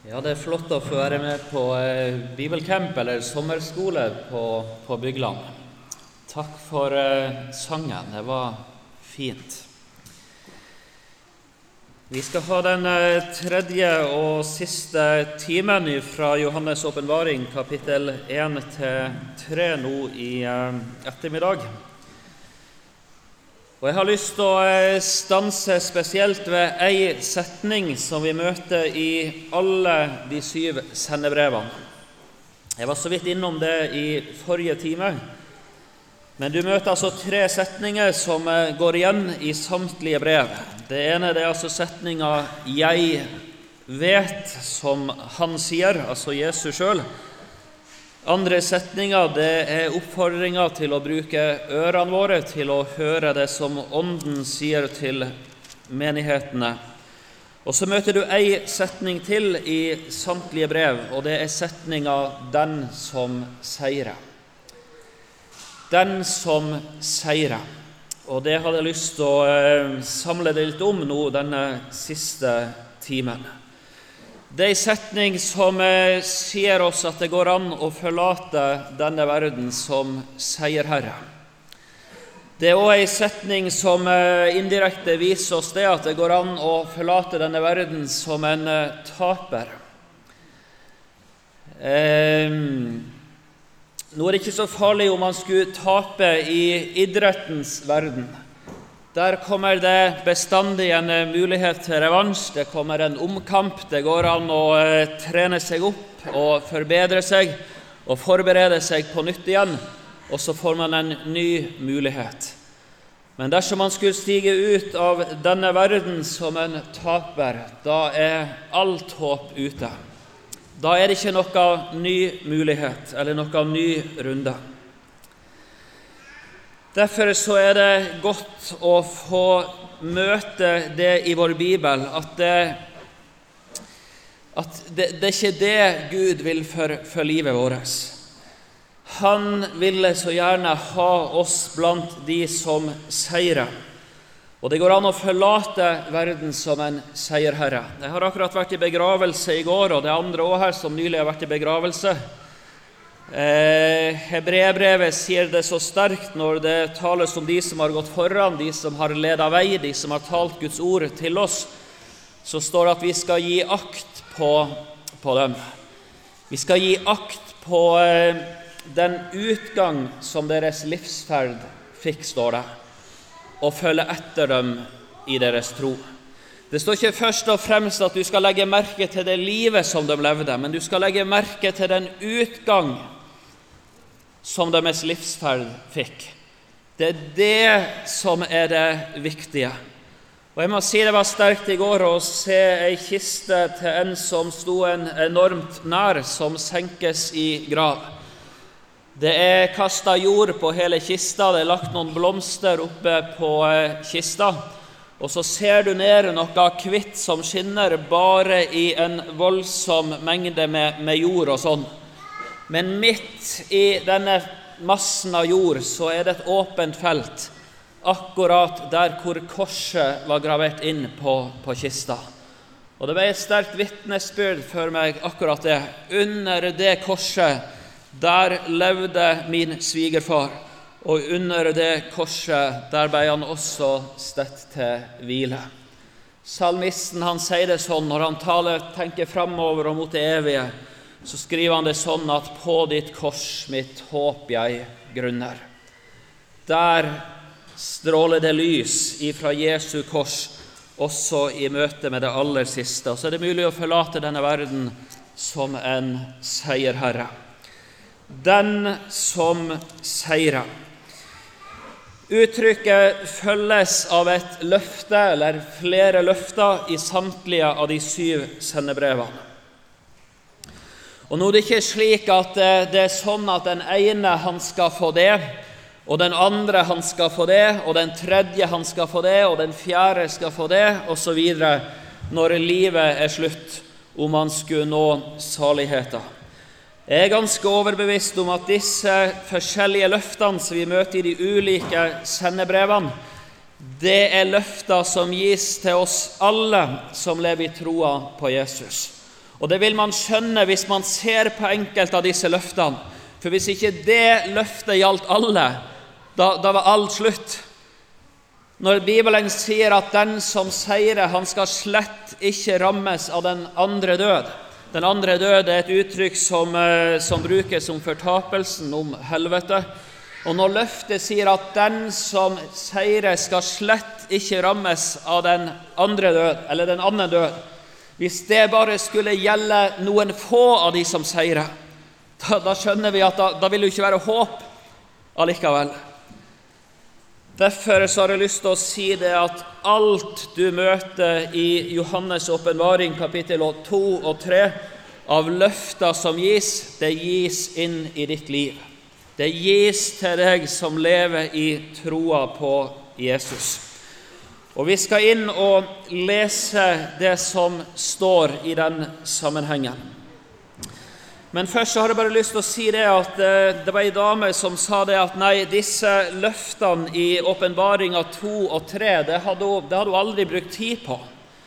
Ja, det flott å få være med på bibelcamp eller sommerskole på Bygland. Takk for sangen, det var fint. Vi skal ha den tredje og siste timen fra Johannes åpenbaring, kapittel 1-3 nå i ettermiddag. Og jeg har lyst til å stanse spesielt ved en setning som vi møter i alle de 7 sendebrevene. Jeg var så vidt innom det i forrige time, men du møter altså 3 setninger som går igjen i samtlige brev. Det ene det er altså setningen «Jeg vet», som han sier, altså Jesus selv. Andre setninger, det er oppfordringer til å bruke ørene våre til å høre det som Ånden sier til menighetene. Og så møter du en setning til i samtlige brev, og det er setningen «Den som seirer». Den som seirer. Og det hadde jeg lyst til å samle det litt om nå denne siste timen. Det er en setning som sier oss at det går an å forlate denne verden som seierherre. Det er også en setning som indirekte viser oss det at det går an å forlate denne verden som en taper. Nå er det ikke så farlig om man skulle tape i idrettens verden. Der kommer det bestandig en mulighet til revansj, det kommer en omkamp, det går an å trene seg opp og forbedre seg og forberede seg på nytt igjen, og så får man en ny mulighet. Men dersom man skulle stige ut av denne verden som en taper, da er alt håp ute. Da er det ikke noe ny mulighet eller noe ny runde. Derfor så er det godt å få møte det i vår Bibel, at det er ikke det Gud vil for livet vårt. Han ville så gjerne ha oss blant de som seirer. Og det går an å forlate verden som en seierherre. Jeg har akkurat vært i begravelse i går, og det er andre også her som nylig har vært i begravelse. Hebreerbrevet sier det så sterkt når det tales om de som har gått foran, de som har ledet vei, de som har talt Guds ord til oss. Så står det at vi skal gi akt på dem. Vi skal gi akt på den utgang som deres livsferd fikk, står det, og følge etter dem i deres tro. Det står ikke først og fremst at du skal legge merke til det livet som de levde, men du skal legge merke til den utgang som deres livsferd fikk. Det er det som er det viktige. Og jeg må si det var sterkt i går å se en kiste til en som sto en enormt nær, som senkes i grav. Det er kastet jord på hele kista, det er lagt noen blomster oppe på kista, og så ser du ned noe hvitt som skinner bare i en voldsom mengde med jord og sånn. Men midt i denne massen av jord så er det et åpent felt, akkurat der hvor korset var gravert inn på kista. Og det var et sterkt vitnesbyrd for meg akkurat det. Under det korset, der levde min svigerfar, og under det korset, der ble han også stett til hvile. Salmisten han sier det sånn, når han tenker fremover og mot det evige, så skriver han det sånn at på ditt kors mitt håp jeg grunner. Der stråler det lys ifra Jesu kors, også i møte med det aller siste. Og så er det mulig å forlate denne verden som en seierherre. Den som seirer. Uttrykket følges av et løfte, eller flere løfter, i samtlige av de 7 sendebrevene. Og nå er det ikke slik at det er sånn at den ene han skal få det, og den andre han skal få det, og den tredje han skal få det, og den fjerde skal få det, og så videre, når livet er slutt, om man skulle nå saligheten. Jeg er ganske overbevist om at disse forskjellige løftene som vi møter i de ulike sendebrevene, det er løfter som gis til oss alle som lever i troa på Jesus. Og det vil man skjønne hvis man ser på enkelte av disse løftene. For hvis ikke det løftet gjaldt alle, da var alt slutt. Når Bibelen sier at den som seirer, han skal slett ikke rammes av den andre død. Den andre død er et uttrykk som brukes om fortapelsen, om helvete. Og når løftet sier at den som seirer skal slett ikke rammes av den andre død, eller den andre død, hvis det bare skulle gjelde noen få av de som seirer, da skjønner vi at da vil det ikke være håp allikevel. Derfor så har jeg lyst til å si det at alt du møter i Johannes åpenbaring kapittel 2 og 3 av løfter som gis, det gis inn i ditt liv. Det gis til deg som lever i troa på Jesus. Og vi skal inn og lese det som står i den sammenhengen. Men først så har jeg bare lyst til å si det at det var en dame som sa det at nei, disse løftene i åpenbaringen 2 og 3, det hadde hun aldri brukt tid på.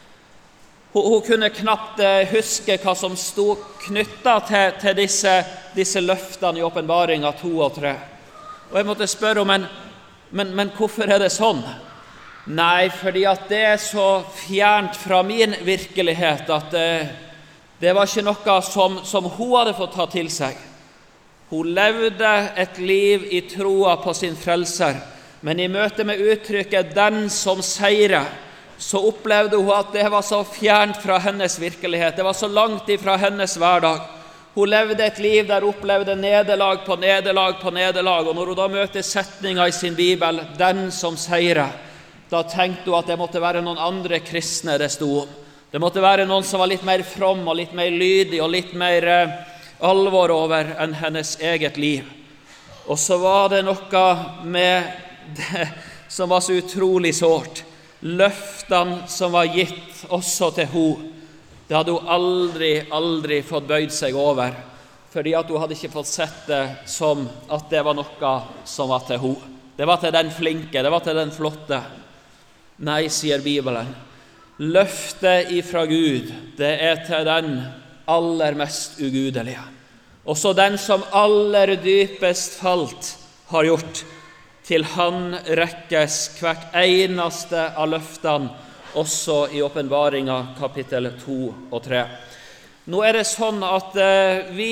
Hun kunne knapt huske hva som stod knyttet til disse løftene i åpenbaringen 2 og 3. Og jeg måtte spørre henne, men hvorfor er det sånn? Nei, fordi at det er så fjernt fra min virkelighet at det var ikke noe som hun hadde fått ta til seg. Hun levde et liv i troa på sin frelser, men i møte med uttrykket «den som seirer», så opplevde hun at det var så fjernt fra hennes virkelighet. Det var så langt ifra hennes hverdag. Hun levde et liv der hun opplevde nederlag på nederlag på nederlag, og når hun da møter setninger i sin bibel, «den som seirer», da tenkte hun at det måtte være noen andre kristne det stod om. Det måtte være noen som var litt mer from og litt mer lydig og litt mer alvor over enn hennes eget liv. Og så var det noe med det som var så utrolig sårt. Løftene som var gitt også til henne, det hadde hun aldri fått bøyd seg over, fordi at hun hadde ikke fått sett det som at det var noe som var til henne. Det var til den flinke, det var til den flotte. Nei, sier Bibelen. Løftet ifra Gud, det er til den aller mest ugudelige. Også den som aller dypest falt har gjort, til han rekkes hvert eneste av løftene, også i åpenbaringen kapittel 2 og 3. Nå er det sånn at vi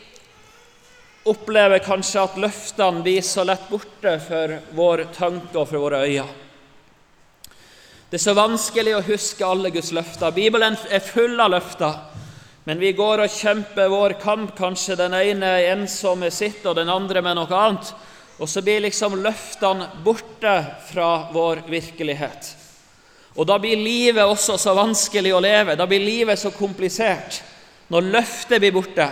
opplever kanskje at løftene blir så lett borte for vår tanke og for våre øyne. Det er så vanskelig å huske alle Guds løfter. Bibelen er full av løfter, men vi går og kjemper vår kamp, kanskje den ene ensom med sitt og den andre med noe annet, og så blir liksom løftene borte fra vår virkelighet. Og da blir livet også så vanskelig å leve, da blir livet så komplisert, når løftet blir borte.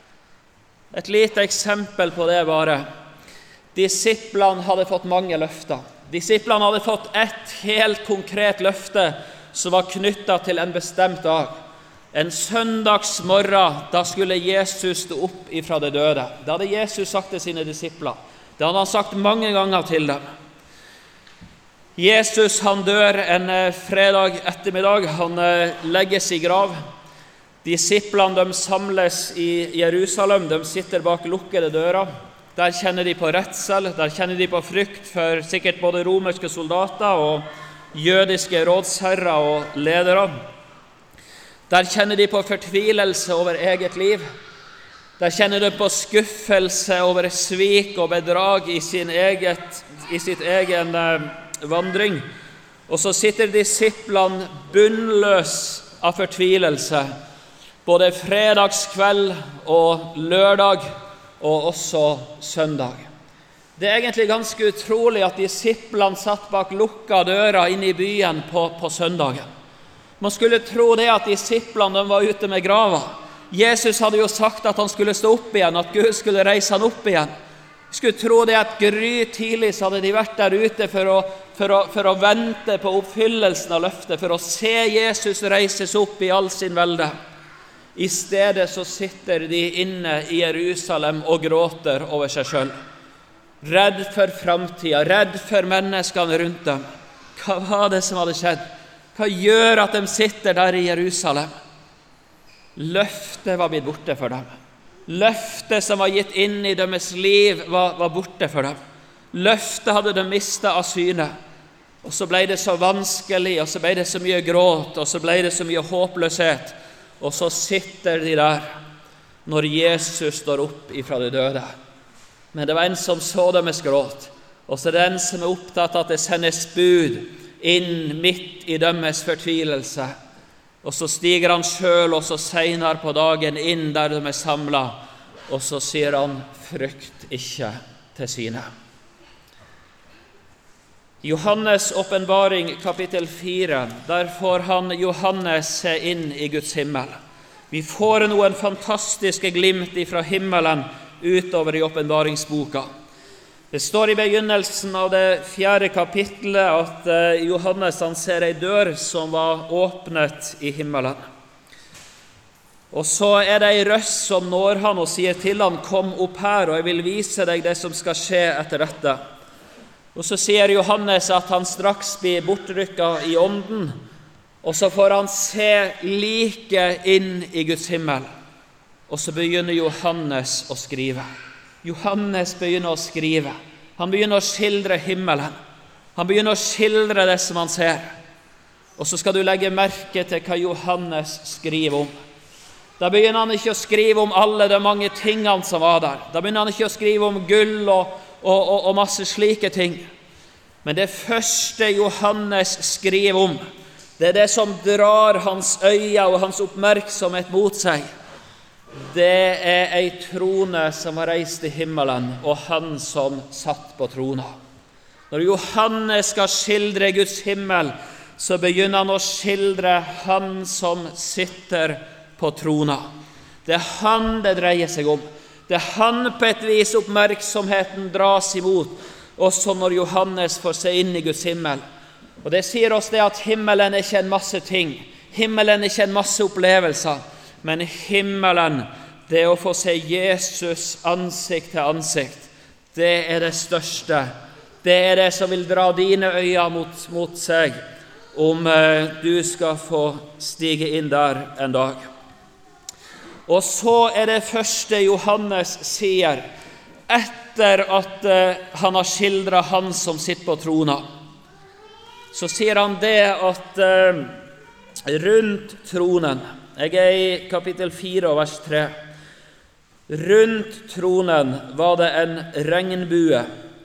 Et lite eksempel på det bare. Disiplene hadde fått mange løfter. Disiplene hadde fått et helt konkret løfte som var knyttet til en bestemt dag. En søndagsmorgen, da skulle Jesus stå opp ifra det døde. Det hadde Jesus sagt til sine disipler. Det hadde han sagt mange ganger til dem. Jesus, han dør en fredag ettermiddag. Han legges i grav. Disiplene, de samles i Jerusalem. De sitter bak lukkede dører. Der kjenner de på redsel, der kjenner de på frykt for sikkert både romerske soldater og jødiske rådsherrer og ledere. Der kjenner de på fortvilelse over eget liv. Der kjenner de på skuffelse over svik og bedrag i sitt egen vandring. Og så sitter disiplene bunnløs av fortvilelse, både fredagskveld og lørdag, og også søndag. Det er egentlig ganske utrolig at disiplene satt bak lukka dører inne i byen på søndagen. Man skulle tro det at disiplene var ute med grava. Jesus hadde jo sagt at han skulle stå opp igjen, at Gud skulle reise han opp igjen. Jeg skulle tro det at gry tidlig så hadde de vært der ute for å vente på oppfyllelsen av løftet, for å se Jesus reises opp i all sin velde. I stedet så sitter de inne i Jerusalem og gråter over seg selv. Redd for framtiden, redd for menneskene rundt dem. Hva var det som hadde skjedd? Hva gjør at de sitter der i Jerusalem? Løftet var blitt borte for dem. Løftet som var gitt inn i deres liv var borte for dem. Løftet hadde de mistet av syne. Og så ble det så vanskelig, og så ble det så mye gråt, og så ble det så mye håpløshet. Og så sitter de der når Jesus står opp ifra de døde. Men det var en som så deres gråt, og så er det en som er opptatt av at det sendes bud inn midt i deres fortvilelse. Og så stiger han selv, og så senere på dagen inn der de er samlet, og så sier han, frykt ikke til sine. Johannes åpenbaring kapittel 4, der får han Johannes se inn i Guds himmel. Vi får noen fantastiske glimt fra himmelen utover i åpenbaringsboka. Det står i begynnelsen av det 4. kapittelet at Johannes han ser en dør som var åpnet i himmelen. Og så er det en røst som når han og sier til han, kom opp her, og jeg vil vise deg det som skal skje etter dette. Og så sier Johannes at han straks blir bortrykket i ånden, og så får han se like inn i Guds himmel. Og så begynner Johannes å skrive. Johannes begynner å skrive. Han begynner å skildre himmelen. Han begynner å skildre det som han ser. Og så skal du legge merke til hva Johannes skriver om. Da begynner han ikke å skrive om alle de mange tingene som var der. Da begynner han ikke å skrive om gull og masse slike ting. Men det første Johannes skriver om, det er det som drar hans øye og hans oppmerksomhet mot seg. Det er en trone som var reist i himmelen, og han som satt på trona. Når Johannes skal skildre Guds himmel, så begynner han å skildre han som sitter på trona. Det er han det dreier seg om. Det er han på et vis oppmerksomheten dras imot, også når Johannes får se inn i Guds himmel. Og det sier oss det at himmelen er ikke en masse ting. Himmelen er ikke en masse opplevelser. Men himmelen, det å få se Jesus ansikt til ansikt, det er det største. Det er det som vil dra dine øyne mot seg, om du skal få stige inn der en dag. Og så er det første Johannes sier, etter at han har skildret han som sitter på trona, så sier han det at rundt tronen, jeg er i kapittel 4 og vers 3, rundt tronen var det en regnbue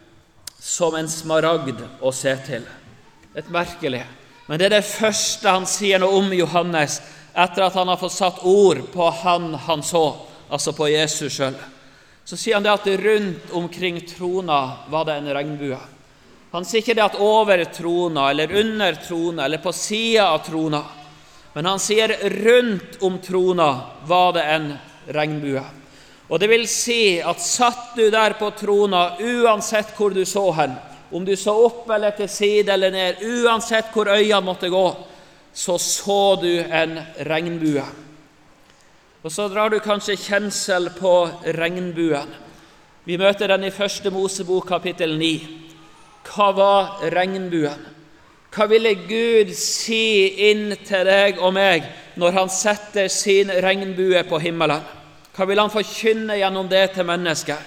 som en smaragd å se til. Et merkelig. Men det er det første han sier noe om Johannes, etter at han har fått satt ord på han så, altså på Jesus selv. Så sier han det at rundt omkring trona var det en regnbue. Han sier ikke det at over trona, eller under trona, eller på siden av trona. Men han sier rundt om trona var det en regnbue. Og det vil si at satt du der på trona, uansett hvor du så hen, om du så opp eller til side eller ned, uansett hvor øynene måtte gå, så du en regnbue. Og så drar du kanskje kjensel på regnbuen. Vi møter den i 1. Mosebok kapittel 9. Hva var regnbuen? Hva ville Gud si inn til deg og meg når han setter sin regnbue på himmelen? Hva vil han forkynne gjennom det til mennesker?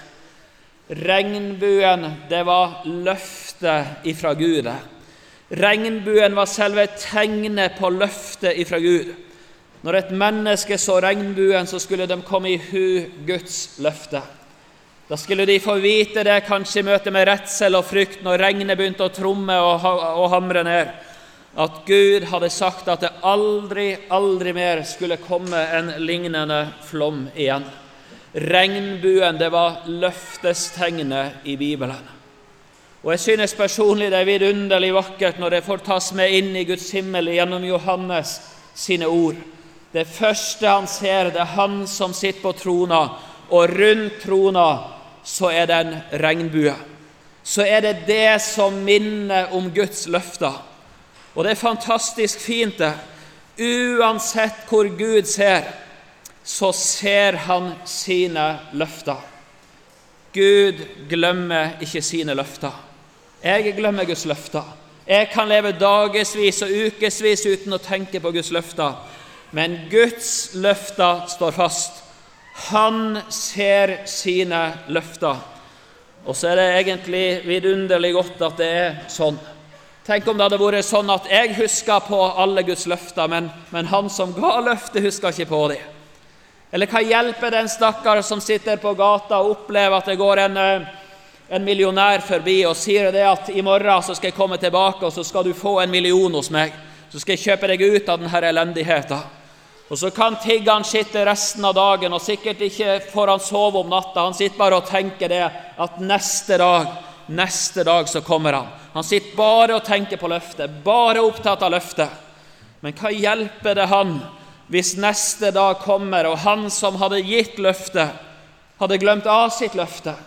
Regnbuen, det var løftet ifra Gud. Regnbuen var selve tegnet på løftet ifra Gud. Når et menneske så regnbuen, så skulle de komme i hu Guds løfte. Da skulle de få vite det, kanskje i møte med redsel og frykt, når regnet begynte å tromme og hamre ned, at Gud hadde sagt at det aldri mer skulle komme en lignende flom igjen. Regnbuen, det var løftestegnet i Bibelen. Og jeg synes personlig det er vidunderlig vakkert når det får tas med inn i Guds himmel gjennom Johannes sine ord. Det første han ser, det er han som sitter på trona, og rundt trona så er det en regnbue. Så er det det som minner om Guds løfter. Og det er fantastisk fint det. Uansett hvor Gud ser, så ser han sine løfter. Gud glemmer ikke sine løfter. Jeg glemmer Guds løfter. Jeg kan leve dagesvis og ukesvis uten å tenke på Guds løfter. Men Guds løfter står fast. Han ser sine løfter. Og så det egentlig vidunderlig godt at det sånn. Tenk om det hadde vært sånn at jeg husker på alle Guds løfter, men han som ga løftet husker ikke på det. Eller hva hjelper den stakkar som sitter på gata og opplever at det går en millionær forbi og sier det at i morgen så skal jeg komme tilbake og så skal du få 1 million hos meg. Så skal jeg kjøpe deg ut av denne elendigheten. Og så kan tiggeren sitte resten av dagen og sikkert ikke får han sove om natta. Han sitter bare og tenker det at neste dag så kommer han. Han sitter bare og tenker på løftet, bare opptatt av løftet. Men hva hjelper det han hvis neste dag kommer og han som hadde gitt løftet hadde glemt av sitt løfte?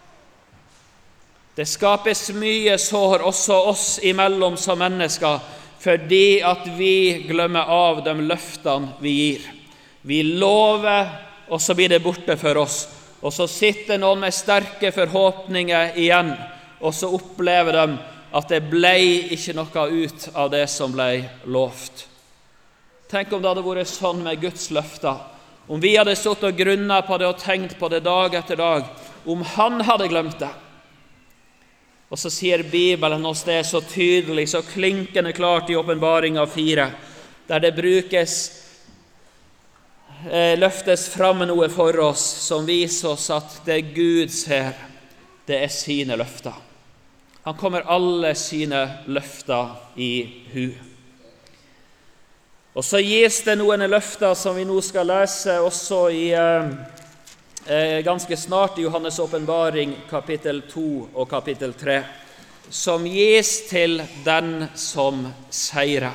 Det skapes mye sår også oss imellom som mennesker, fordi at vi glemmer av de løftene vi gir. Vi lover, og så blir det borte for oss. Og så sitter noen med sterke forhåpninger igjen, og så opplever de at det ble ikke noe ut av det som ble lovt. Tenk om det hadde vært sånn med Guds løfter. Om vi hadde stått og grunnet på det og tenkt på det dag etter dag, om han hadde glemt det. Og så sier Bibelen oss det så tydelig, så klinkende klart i Åpenbaringen 4, der det løftes fram noe for oss som viser oss at det Gud ser, det sine løfter. Han kommer alle sine løfter i hu. Og så gis det noen løfter som vi nå skal lese også ganske snart i Johannes åpenbaring kapittel 2 og kapittel 3, som gis til den som seirer.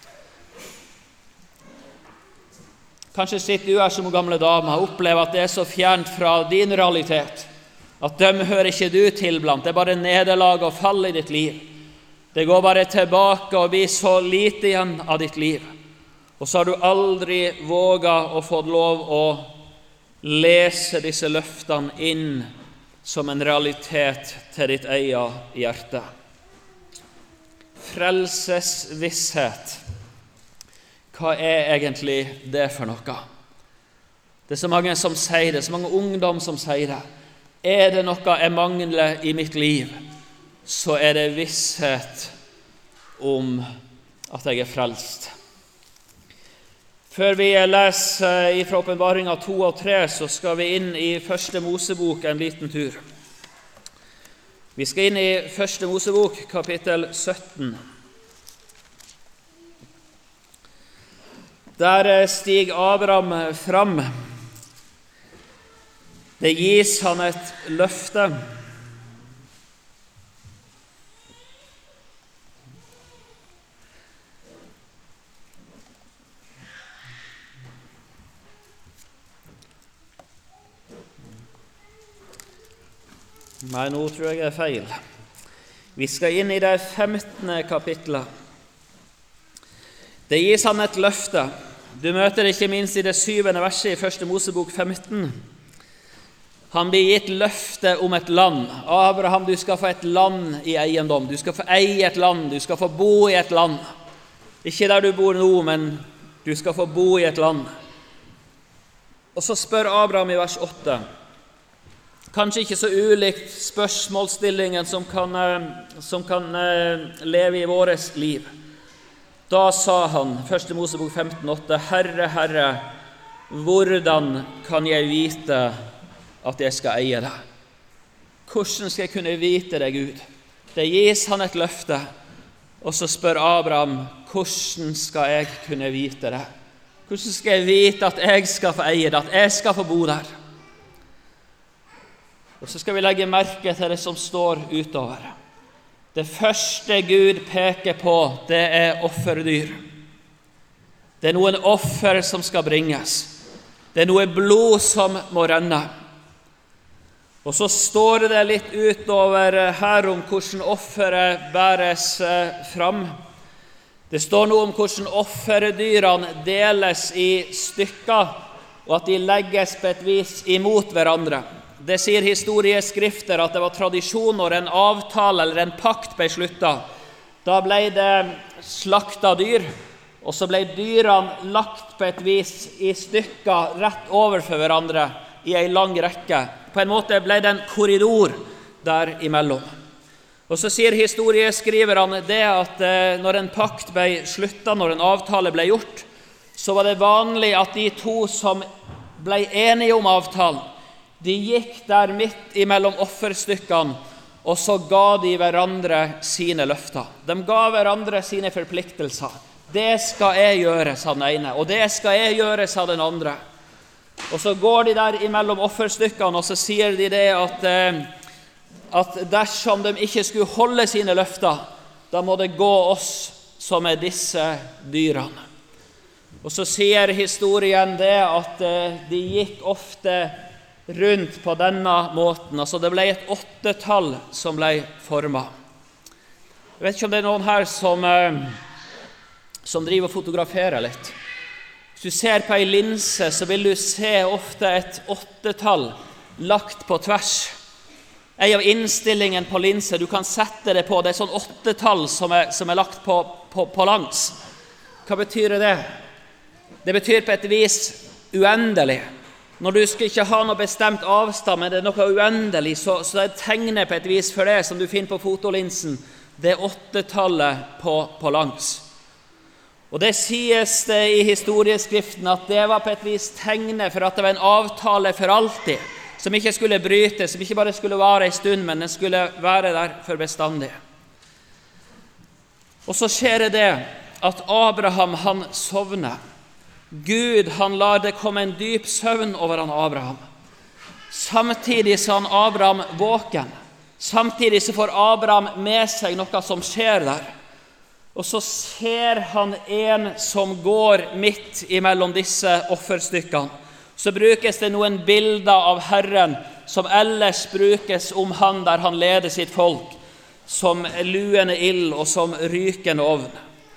Kanskje sitter du her som gamle dame og opplever at det så fjernt fra din realitet, at dem hører ikke du til blant, det bare nederlag og fall i ditt liv. Det går bare tilbake og blir så lite igjen av ditt liv. Og så har du aldri våget å få lov å lese disse løftene inn som en realitet til ditt eget hjerte. Frelsesvisshet. Hva egentlig det for noe? Det så mange som sier det, så mange ungdom som sier det. Det noe jeg mangler i mitt liv, så det visshet om at jeg frelst. Før vi leser fra Åpenbaringen 2 og 3, så skal vi inn i Første Mosebok en liten tur. Vi skal inn i Første Mosebok, kapittel 17. Der stiger Abraham fram. Det gis han et løfte. Nei, nå tror jeg feil. Vi skal inn i det 15. kapitlet. Det gis han et løfte. Du møter det ikke minst i det 7. verset i Første Mosebok 15. Han blir gitt løfte om et land. Abraham, du skal få et land i eiendom. Du skal få eie et land. Du skal få bo i et land. Ikke der du bor nå, men du skal få bo i et land. Og så spør Abraham i vers 8. Kanskje ikke så ulikt spørsmålsstillingen som kan leve i våres liv. Da sa han, 1. Mosebok 15,8, Herre, Herre, hvordan kan jeg vite at jeg skal eie det? Hvordan skal jeg kunne vite det, Gud? Det gis han et løfte, og så spør Abraham, hvordan skal jeg kunne vite det? Hvordan skal jeg vite at jeg skal få eie det, at jeg skal få bo der? Og så skal vi legge merke til det som står utover. Det første Gud peker på, det offerdyr. Det noen offer som skal bringes. Det noe blod som må renne. Og så står det litt utover her om hvordan offeret bæres fram. Det står noe om hvordan offerdyrene deles i stykker, og at de legges på et vis imot hverandre. Det sier historieskrifter at det var tradisjon når en avtale eller en pakt ble sluttet. Da ble det slakta dyr, og så ble dyrene lagt på et vis i stykker rett overfor hverandre i en lang rekke. På en måte ble det en korridor der imellom. Og så sier historieskriverne det at når en pakt ble sluttet, når en avtale ble gjort, så var det vanlig at de to som ble enige om avtalen, de gikk der midt imellom offerstykkene, og så ga de hverandre sine løfter. De ga hverandre sine forpliktelser. Det skal jeg gjøre, sa den ene, og det skal jeg gjøre, sa den andre. Og så går de der imellom offerstykkene, og så sier de det at dersom de ikke skulle holde sine løfter, da må det gå oss som disse dyrene. Og så sier historien det at de gikk ofte rundt på denne måten. Altså det ble et 8-tall som ble formet. Jeg vet ikke om det noen her som driver og fotograferer litt. Hvis du ser på en linse, så vil du se ofte et 8-tall lagt på tvers. En av innstillingen på linse, du kan sette det på, det sånn 8-tall som er lagt på langs. Hva betyr det? Det betyr på et vis uendelig. Når du skal ikke ha noe bestemt avstand, men det er noe uendelig, så er tegnet på et vis for det som du finner på fotolinsen, det 8-tallet på langs. Og det sies det i historieskriften at det var på et vis tegnet for at det var en avtale for alltid, som ikke skulle brytes, som ikke bare skulle vare en stund, men den skulle være der for bestandig. Og så skjer det at Abraham, han sovner. Gud, han lar det komme en dyp søvn over han Abraham. Samtidig så han Abraham våken. Samtidig så får Abraham med seg noe som skjer der. Og så ser han en som går midt imellom disse offerstykkene. Så brukes det noen bilder av Herren som ellers brukes om han der han leder sitt folk, som luende ild og som rykende ovn.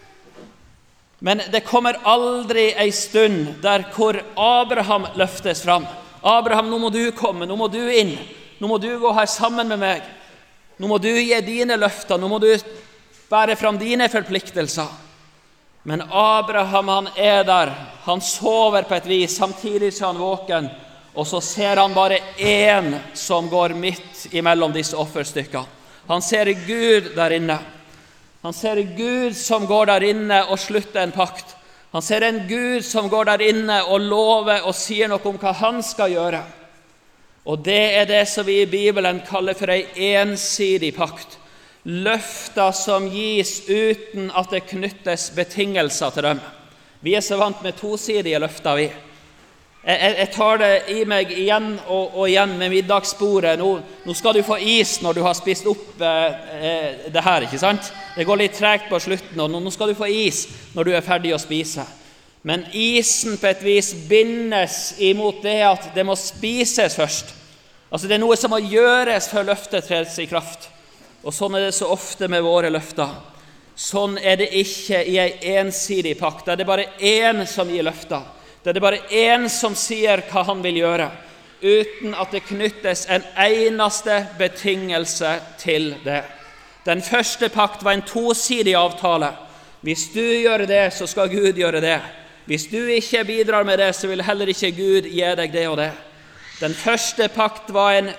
Men det kommer aldri en stund der hvor Abraham løftes fram. Abraham, nå må du komme, nå må du inn, nå må du gå her sammen med meg. Nå må du gi dine løfter, nå må du bære fram dine forpliktelser. Men Abraham, han er der, han sover på et vis, samtidig så han våken, og så ser han bare en som går midt imellom disse offerstykkene. Han ser Gud der inne. Han ser Gud som går der inne og slutter en pakt. Han ser en Gud som går der inne og lover og sier noe om hva han skal gjøre. Og det er det som vi i Bibelen kaller for en ensidig pakt. Løfter som gis uten at det knyttes betingelser til dem. Vi er så vant med tosidige løfter, vi. Jeg tar det i meg igjen og igjen med middagsbordet. Nå skal du få is når du har spist opp det her, ikke sant? Det går litt tregt på slutten, og nå skal du få is når du er ferdig å spise. Men isen på et vis bindes imot det at det må spises først. Altså det er noe som må gjøres før løftet trer i kraft. Og sånn er det så ofte med våre løfter. Sånn er det ikke i en ensidig pakt. Det er bare én som gir løfter. Det er bare én som sier hva han vil gjøre, uten at det knyttes en eneste betingelse til det. Den første pakt var en tosidig avtale. Hvis du gjør det, så skal Gud gjøre det. Hvis du ikke bidrar med det, så vil heller ikke Gud gi deg det og det. Den første pakt var en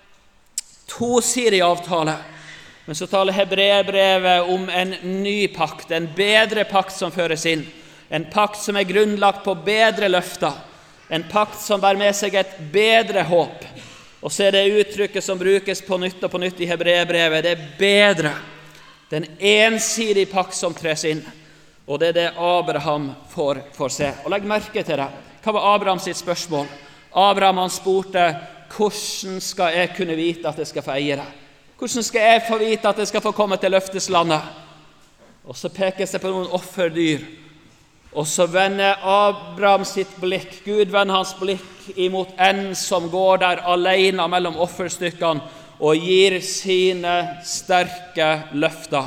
tosidig avtale. Men så taler Hebreerbrevet om en ny pakt, en bedre pakt som føres inn. En pakt som er grunnlagt på bedre løfter. En pakt som bærer med seg et bedre håp. Og så er det uttrykket som brukes på nytt og på nytt i Hebreerbrevet. Det er bedre. Det er en ensidig pakt som tres inn. Og det er det Abraham får se. Og legg merke til det. Hva var Abraham sitt spørsmål? Abraham han spurte, hvordan skal jeg kunne vite at jeg skal få eie det? Hvordan skal jeg få vite at jeg skal få komme til løfteslandet? Og så pekes det på noen offerdyr. Og så vender Abraham sitt blikk, Gud vender hans blikk imot en som går der alene mellom offerstykkene og gir sine sterke løfter.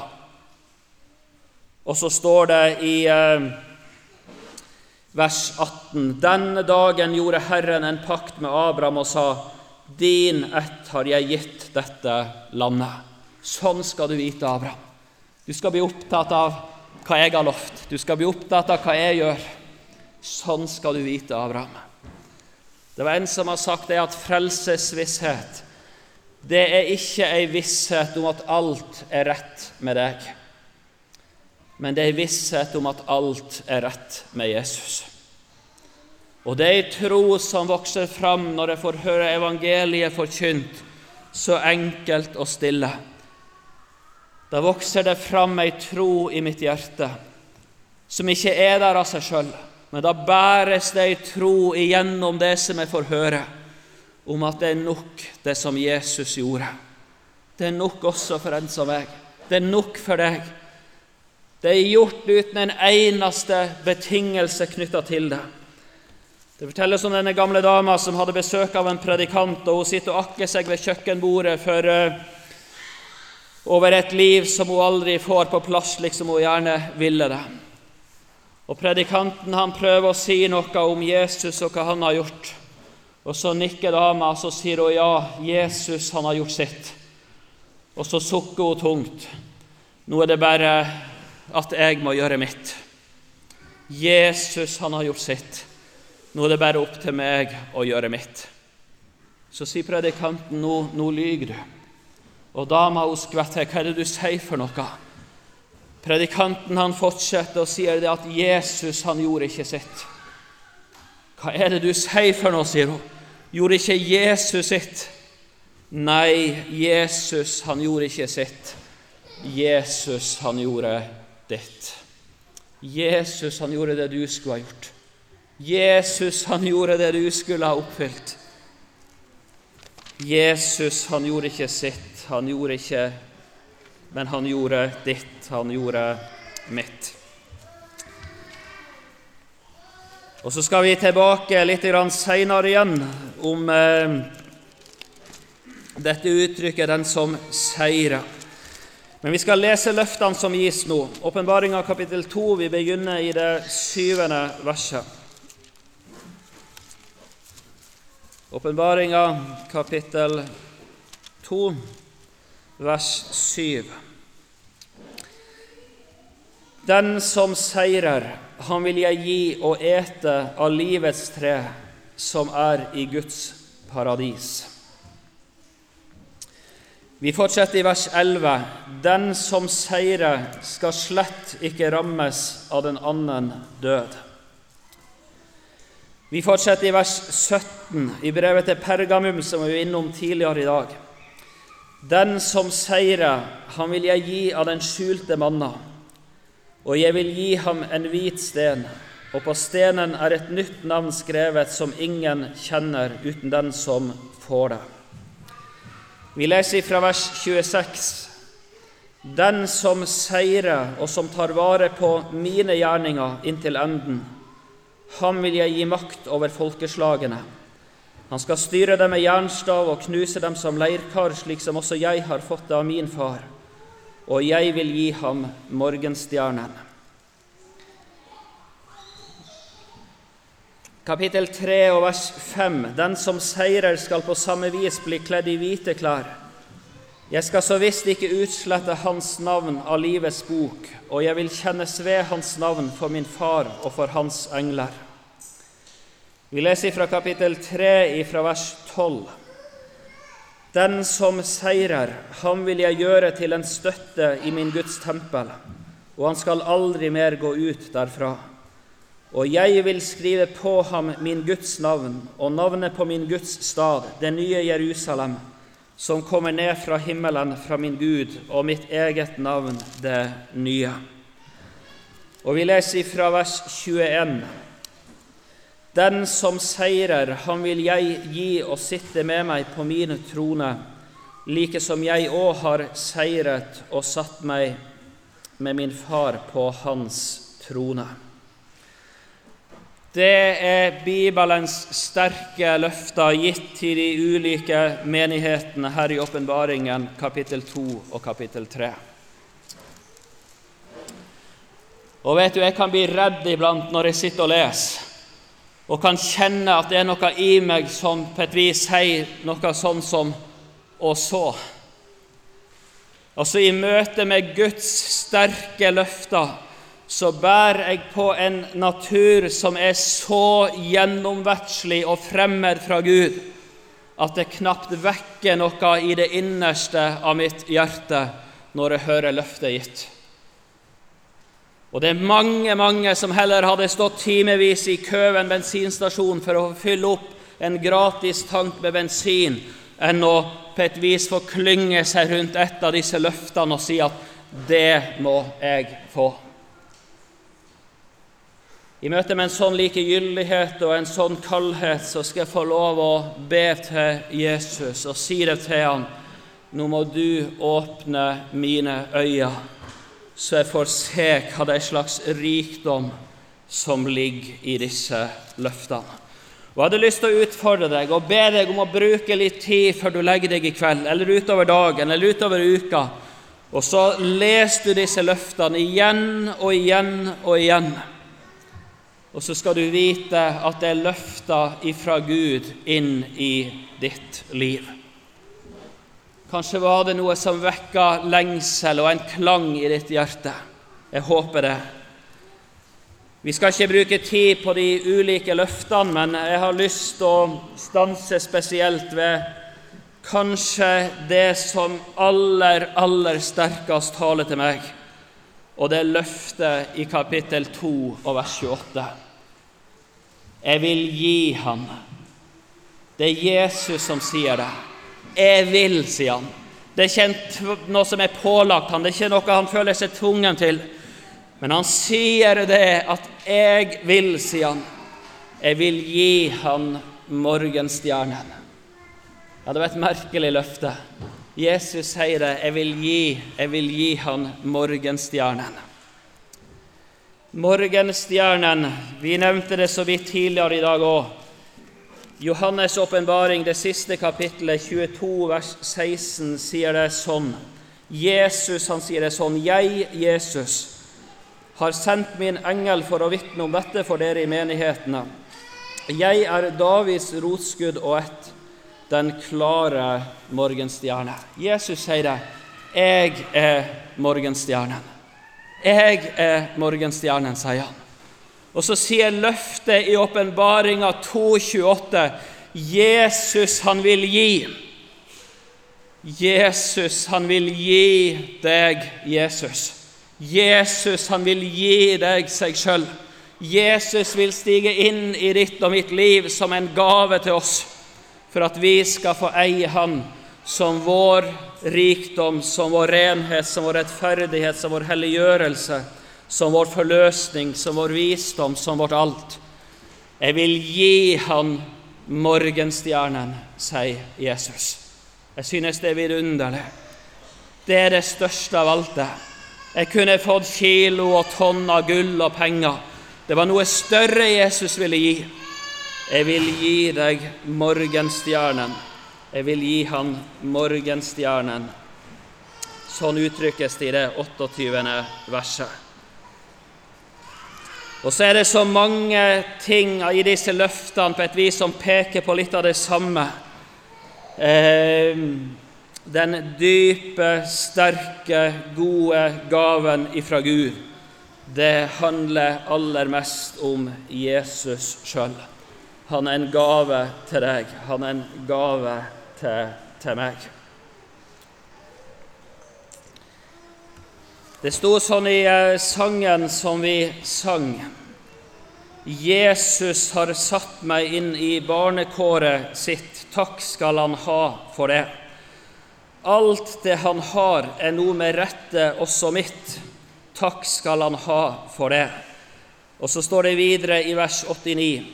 Og så står det i vers 18, «Denne dagen gjorde Herren en pakt med Abraham og sa, din ett har jeg gitt dette landet.» Sånn skal du vite, Abraham. Du skal bli opptatt av hva jeg har lovt. Du skal bli opptatt av hva jeg gjør. Sånn skal du vite, Abraham. Det var en som har sagt det at frelsesvisshet, det er ikke en visshet om at alt er rett med deg, men det er en visshet om at alt er rett med Jesus. Og det er en tro som vokser fram når jeg får høre evangeliet forkynt, så enkelt og stille. Da vokser det fram en tro i mitt hjerte, som ikke er der av seg selv, men da bæres det en tro igjennom det som jeg får høre, om at det er nok det som Jesus gjorde. Det er nok også for en som meg. Det er nok for deg. Det er gjort uten en eneste betingelse knyttet til det. Det fortelles om denne gamle dama som hadde besøk av en predikant, og hun sitter og akker seg ved kjøkkenbordet over et liv som hun aldri får på plass, slik som hun gjerne ville det. Og predikanten han prøver å si noe om Jesus og hva han har gjort. Og så nikker dama, og så sier hun ja, Jesus han har gjort sitt. Og så sukker hun tungt. Nå er det bare at jeg må gjøre mitt. Jesus han har gjort sitt. Nå er det bare opp til meg å gjøre mitt. Så sier predikanten, nå lyger du. Og dama hun skvetter, hva er det du sier for noe? Predikanten han fortsetter og sier det at Jesus han gjorde ikke sitt. Hva er det du sier for noe, sier hun. Gjorde ikke Jesus sitt? Nei, Jesus han gjorde ikke sitt. Jesus han gjorde ditt. Jesus han gjorde det du skulle ha gjort. Jesus han gjorde det du skulle ha oppfylt. Jesus han gjorde ikke sitt, han gjorde ikke, men han gjorde ditt, han gjorde mitt. Og så skal vi tilbake litt senere igjen om dette uttrykket, den som seirer. Men vi skal lese løftene som gis nå. Åpenbaringen kapittel 2, vi begynner i det 7. verset. Åpenbaringen kapittel 2, vers 7. Den som seirer, han vil jeg gi å ete av livets tre, som er i Guds paradis. Vi fortsetter i vers 11. Den som seirer skal slett ikke rammes av den annen død. Vi fortsetter i vers 17 i brevet til Pergamum, som vi var innom tidligere i dag. Den som seirer, han vil jeg gi av den skjulte manna, og jeg vil gi ham en hvit sten, og på stenen er et nytt navn skrevet som ingen kjenner uten den som får det. Vi leser fra vers 26. Den som seirer og som tar vare på mine gjerninger inntil enden, han vil jeg gi makt over folkeslagene. Han skal styre dem med jernstav og knuse dem som leirkar, slik som også jeg har fått det av min far. Og jeg vil gi ham morgenstjernen. Kapittel 3 og vers 5. Den som seirer skal på samme vis bli kledd i hvite klær. Jeg skal så visst ikke utslette hans navn av livets bok, og jeg vil kjennes ved hans navn for min far og for hans engler. Vi leser fra kapittel 3, fra vers 12. Den som seirer, han vil jeg gjøre til en støtte i min Guds tempel, og han skal aldri mer gå ut derfra. Og jeg vil skrive på ham min Guds navn, og navnet på min Guds stad, det nye Jerusalem, som kommer ned fra himmelen fra min Gud, og mitt eget navn, det nye. Og vi leser fra vers 21. Den som seirer, han vil jeg gi å sitte med meg på min trone, like som jeg også har seiret og satt meg med min far på hans trone. Det er Bibelens sterke løfter gitt til de ulike menighetene her i Åpenbaringen, kapittel 2 og kapittel 3. Og vet du, jeg kan bli redd iblant når jeg sitter og leser, og kan kjenne at det er noe i meg som på et vis sier noe sånn som «og så». Altså i møte med Guds sterke løfter, så bærer jeg på en natur som så gjennomverdslig og fremmed fra Gud, at det knapt vekker noe i det innerste av mitt hjerte når jeg hører løftet gitt. Og det mange som heller hadde stått timevis i kø ved en bensinstasjon for å fylle opp en gratis tank med bensin, enn å på et vis få klynge seg rundt et av disse løftene og si at det må jeg få. I møte med en sånn likegyldighet og en sånn kaldhet, så skal jeg få lov å be til Jesus og si det til han: nå må du åpne mine øyne, så jeg får se hva det slags rikdom som ligger i disse løftene. Og jeg hadde lyst til å utfordre deg og be deg om å bruke litt tid før du legger deg i kveld, eller utover dagen, eller utover uka, og så leser du disse løftene igjen og igjen og igjen. Og så skal du vite at det løfter ifra Gud inn i ditt liv. Kanskje var det noe som vekket lengsel og en klang i ditt hjerte. Jeg håper det. Vi skal ikke bruke tid på de ulike løftene, men jeg har lyst til å stanse spesielt ved kanskje det som aller sterkest taler til meg, og det løftet i kapittel 2 og vers 28. Jeg vil gi han. Det Jesus som sier det. Jeg vil, sier han. Det ikke noe som pålagt han, det ikke noe han føler seg tvungen til. Men han sier det at jeg vil, sier han. Jeg vil gi han morgenstjernen. Ja, det var et merkelig løfte. Jesus sier det, jeg vil gi han morgenstjernen. Morgenstjernen, vi nevnte det så vidt tidligere i dag også. Johannes åpenbaring, det siste kapittelet, 22, vers 16, sier det sånn. Jesus, han sier det sånn: jeg, Jesus, har sendt min engel for å vitne om dette for dere i menighetene. Jeg Davids rotskudd og den klare morgenstjerne. Jesus sier det, jeg morgenstjernen. Jeg morgenstjernen, sier han. Og så sier løftet i åpenbaringen 2:28, Jesus han vil gi. Jesus han vil gi deg Jesus. Jesus han vil gi deg seg selv. Jesus vil stige inn i ditt og mitt liv som en gave til oss, for at vi skal få eie han som vår rikdom, som vår renhet, som vår rettferdighet, som vår helliggjørelse, som vår forløsning, som vår visdom, som vårt alt. Jeg vil gi han morgenstjernen, sier Jesus. Jeg synes det er vidunderlig. Det er det største av alt det. Jeg kunne fått kilo og tonn av gull og penger. Det var noe større Jesus ville gi. Jeg vil gi deg morgenstjernen. Jeg vil gi han morgenstjernen. Sånn uttrykkes det i det 28. verset. Og så er det så mange ting i disse løftene på et vis som peker på litt av det samme. Den dype, sterke, gode gaven ifra Gud, det handler aller mest om Jesus selv. Han er en gave til deg, han er en gave til meg. Det stod sånn i sangen som vi sang: Jesus har satt meg inn i barnekåret sitt, takk skal han ha for det. Alt det han har er noe med rette også mitt, takk skal han ha for det. Og så står det videre i vers 89,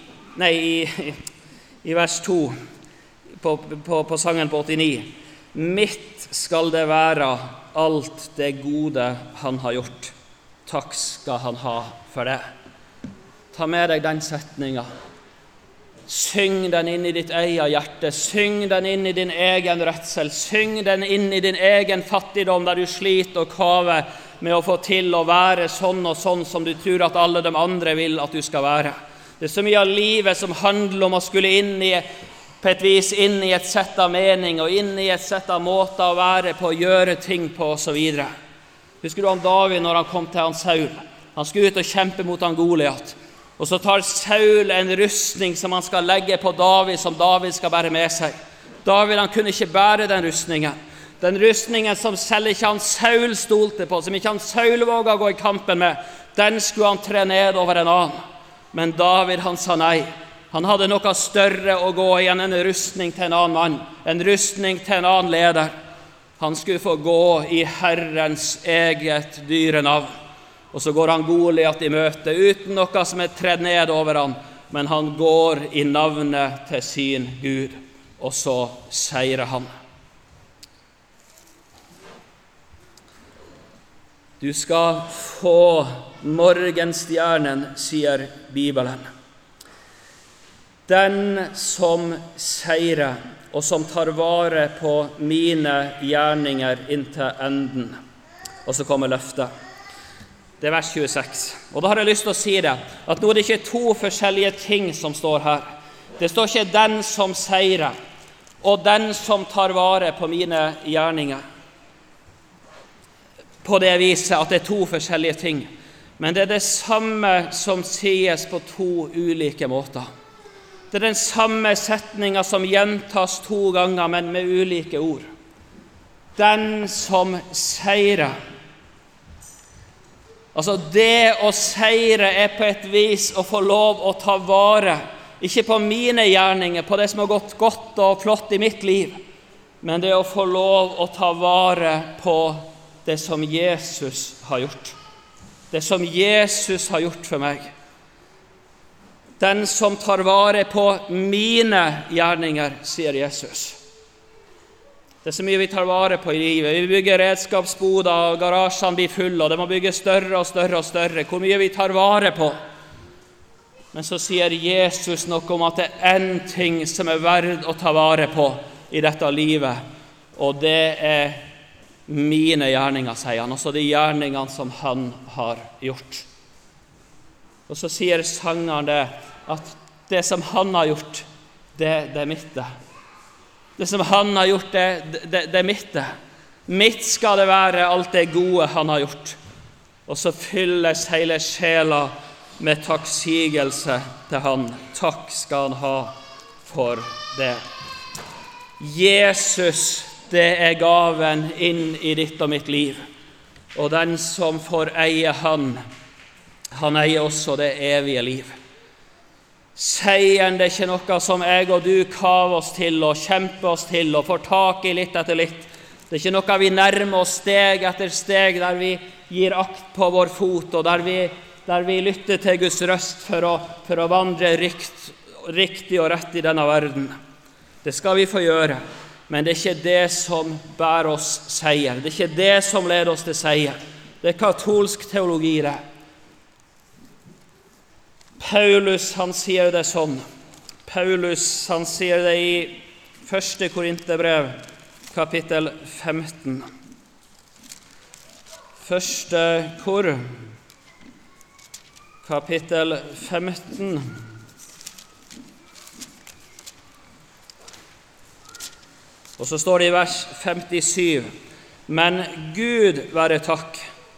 i vers 2 på sangen på 89: mitt skal det være alt det gode han har gjort, takk skal han ha for det. Ta med deg den setningen. Syng den inn i ditt eget hjerte, syng den inn i din egen redsel, syng den inn i din egen fattigdom der du sliter og kaver med å få til å være sånn og sånn som du tror at alle de andre vil at du skal være. Det er så mye av livet som handler om å skulle på et vis inn i et sett av mening og inn i et sett av måter å være på, gjøre ting på og så videre. Husker du om David når han kom til han Saul? Han skulle ut og kjempe mot han Goliat. Og så tar Saul en rustning som han skal legge på David, som David skal bære med seg. David, han kunne ikke bære den rustningen. Den rustningen som selv ikke han Saul stolte på, som ikke han Saul våget å gå i kampen med, den skulle han tre ned over en annen. Men David, han sa nei. Han hadde noe større å gå i enn en rustning til en annen mann, en rustning til en annen leder. Han skulle få gå i Herrens eget dyre navn. Og så går han Goliat i møte uten noe som tredd ned over han, men han går i navnet til sin Gud, og så seirer han. Du skal få morgenstjernen, sier Bibelen. Den som seirer og som tar vare på mine gjerninger inntil enden. Og så kommer løftet. Det vers 26. Og da har jeg lyst til å si det, at nå er det ikke to forskjellige ting som står her. Det står ikke den som seirer, og den som tar vare på mine gjerninger. På det viset at det er to forskjellige ting. Men det er det samme som sies på to ulike måter. Det er den samme setningen som gjentas to ganger, men med ulike ord. Den som seirer. Altså det å seire er på et vis å få lov å ta vare, ikke på mine gjerninger, på det som har gått godt og flott i mitt liv, men det å få lov å ta vare på det som Jesus har gjort. Det som Jesus har gjort for meg. Den som tar vare på mine gjerninger, sier Jesus. Det er så mye vi tar vare på i livet. Vi bygger redskapsboder, og garasjene blir fulle, og det må bygge større og større og større. Hvor mye vi tar vare på. Men så sier Jesus noe om at det er en ting som er verd å ta vare på i dette livet, og det er mine gjerninger, sier han. Også de gjerningene som han har gjort. Og så sier sangeren det, at det som han har gjort, det er mitt det. Det som han har gjort, det er mitt det. Mitt skal det være, alt det gode han har gjort. Og så fylles hele sjela med takksigelse til han. Takk skal han ha for det. Jesus, det er gaven inn i ditt og mitt liv. Og den som får eie han eier også det evige liv. Seieren, det er ikke noe som jeg og du kaver oss til og kjemper oss til og får tak i litt etter litt. Det er ikke noe vi nærmer oss steg etter steg der vi gir akt på vår fot og der vi lytter til Guds røst for å vandre riktig og rett i denne verden. Det skal vi få gjøre, men det er ikke det som bærer oss seier. Det er ikke det som leder oss til seier. Det er katolsk teologi det. Paulus, han sier det sånn. Paulus, han sier det i 1. Korinterbrev, kapittel 15. 1. Kor, kapittel 15. Og så står det i vers 57, men Gud være takk,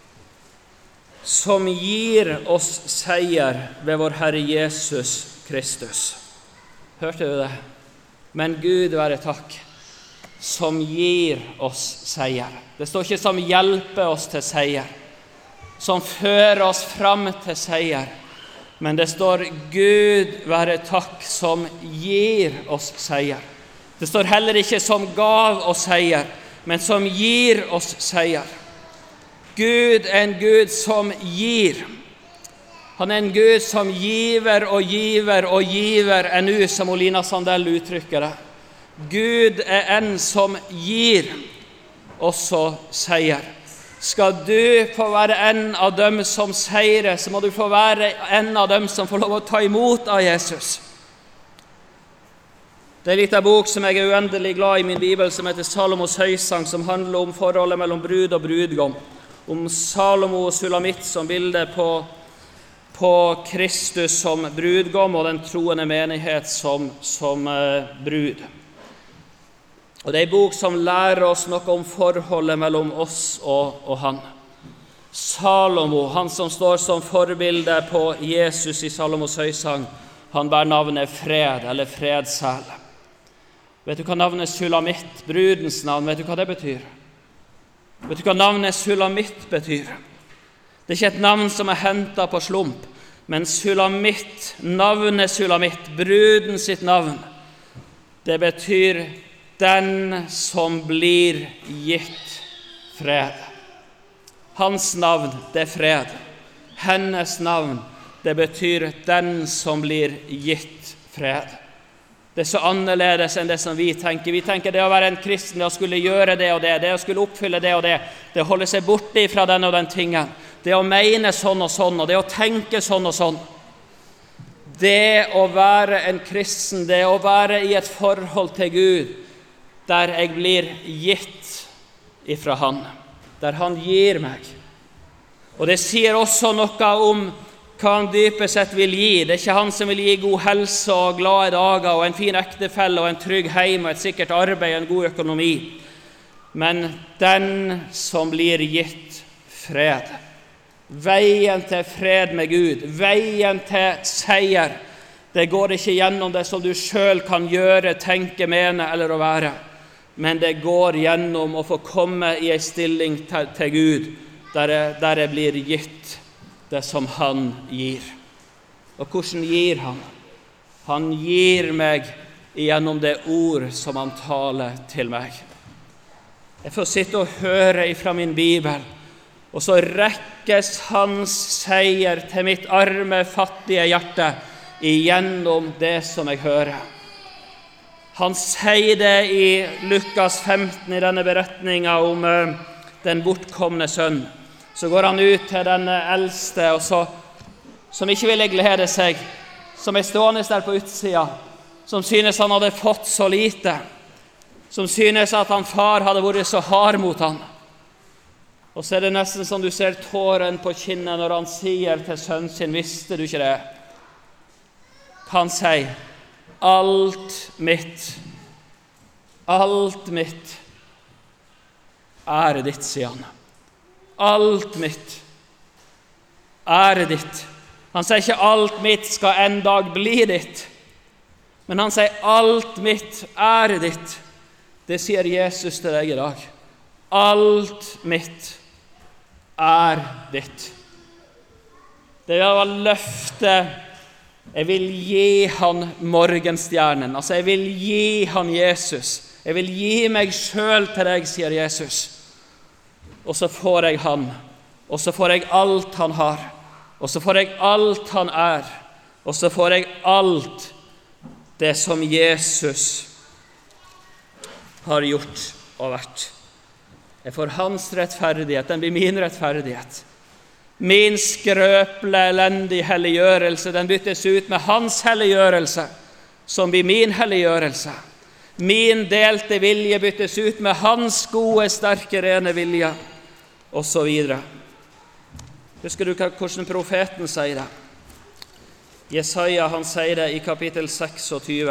som gir oss seier ved vår Herre Jesus Kristus. Hørte du det? Men Gud være takk, som gir oss seier. Det står ikke som hjelper oss til seier, som fører oss fram til seier, men det står Gud være takk, som gir oss seier. Det står heller ikke som gav oss seier, men som gir oss seier. Gud er en Gud som gir. Han er en Gud som giver og giver og giver, ennå som Olina Sandell uttrykker det. Gud er en som gir, også seier. Skal du få være en av dem som seirer, så må du få være en av dem som får lov å ta imot av Jesus. Det er litt av bok som jeg er uendelig glad i min Bibel, som heter Salomos høysang, som handler om forholdet mellom brud og brudgom. Om Salomo og Sulamitt som bilde på Kristus som brudgom og den troende menighet som brud. Og det er en bok som lærer oss noe om forholdet mellom oss og han. Salomo, han som står som forbilde på Jesus i Salomos høysang, han bærer navnet Fred, eller Fredsel. Vet du hva navnet Sulamitt, brudens navn, vet du hva det betyr? Vet du hva navnet Sulamitt betyr? Det er ikke et navn som er hentet på slump, men Sulamitt, navnet Sulamitt, bruden sitt navn, det betyr den som blir gitt fred. Hans navn, det er fred. Hennes navn, det betyr den som blir gitt fred. Det er så annerledes enn det som vi tenker. Vi tenker det å være en kristen, det å skulle gjøre det og det å skulle oppfylle det og det å holde seg borte fra den og den tingen, det å mene sånn og sånn, og det å tenke sånn og sånn. Det å være en kristen, det å være i et forhold til Gud, der jeg blir gitt ifra Han, der Han gir meg. Og det sier også noe om hva Han dypest sett vil gi. Det er ikke Han som vil gi god helse og glade dager og en fin ektefelle og en trygg heim og et sikkert arbeid og en god økonomi, men den som blir gitt fred. Veien til fred med Gud, veien til seier, det går ikke gjennom det som du selv kan gjøre, tenke, mene eller å være, men det går gjennom å få komme i en stilling til Gud, der det blir gitt det som Han gir. Og hvordan gir Han? Han gir meg gjennom det ord som Han taler til meg. Jeg får sitte og høre ifra min Bibel, og så rekkes Hans seier til mitt arme, fattige hjerte igjennom det som jeg hører. Han sier det i Lukas 15 i denne beretningen om den bortkomne sønn. Så går han ut til den eldste, og som ikke ville glede seg, som er stående der på utsida, som synes han hadde fått så lite, som synes at han far hadde vært så hard mot han. Og så er det nesten som du ser tåren på kinnet når han sier til sønnen sin, visste du ikke det? Han sier, alt mitt er ditt, sier han. Alt mitt er ditt. Han sier ikke alt mitt skal en dag bli ditt, men han sier alt mitt er ditt. Det sier Jesus til deg i dag. Alt mitt er ditt. Det var løftet. Jeg vil gi han morgenstjernen. Altså, jeg vil gi han Jesus. Jeg vil gi meg selv til deg, sier Jesus. Og så får jeg han. Og så får jeg alt han har. Og så får jeg alt han er. Og så får jeg alt det som Jesus har gjort og vært. Jeg får hans rettferdighet, den blir min rettferdighet. Min skrøple, elendige helliggjørelse, den byttes ut med hans helliggjørelse, som blir min helliggjørelse. Min delte vilje byttes ut med hans gode, sterke, rene vilje, og så videre. Husker du hvordan profeten sier det? Jesaja, han sier det i kapittel 26.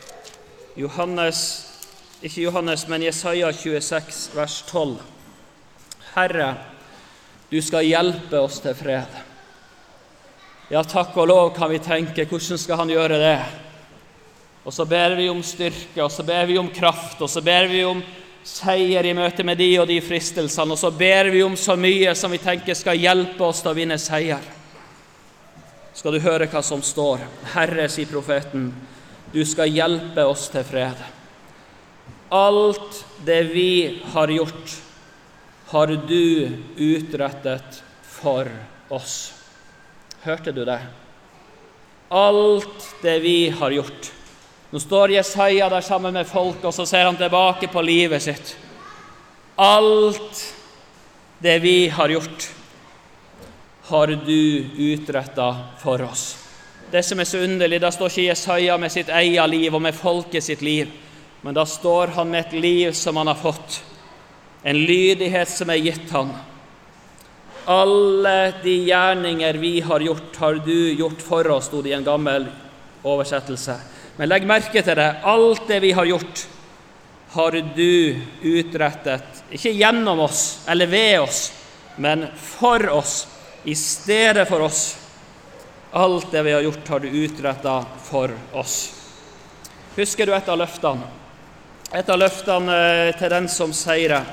Ikke Johannes, men Jesaja 26, vers 12. Herre, du skal hjelpe oss til fred. Ja, takk og lov kan vi tenke, hvordan skal han gjøre det? Og så ber vi om styrke, og så ber vi om kraft, og så ber vi om seier i møte med de og de fristelsene, og så ber vi om så mye som vi tenker skal hjelpe oss til å vinne seier. Skal du høre hva som står? Herre, sier profeten, du skal hjelpe oss til fred. Alt det vi har gjort, har du utrettet for oss. Hørte du det? Alt det vi har gjort. Nå står Jesaja der sammen med folk, og så ser han tilbake på livet sitt. Alt det vi har gjort, har du utrettet for oss. Det som er så underlig, da står ikke Jesaja med sitt eget liv og med folket sitt liv, men da står han med et liv som han har fått, en lydighet som er gitt han. Alle de gjerninger vi har gjort, har du gjort for oss, stod det i en gammel oversettelse. Men legg merke til det, alt det vi har gjort, har du utrettet, ikke gjennom oss eller ved oss, men for oss, i stedet for oss. Alt det vi har gjort, har du utrettet for oss. Husker du et av løftene? Et av løftene til den som seirer.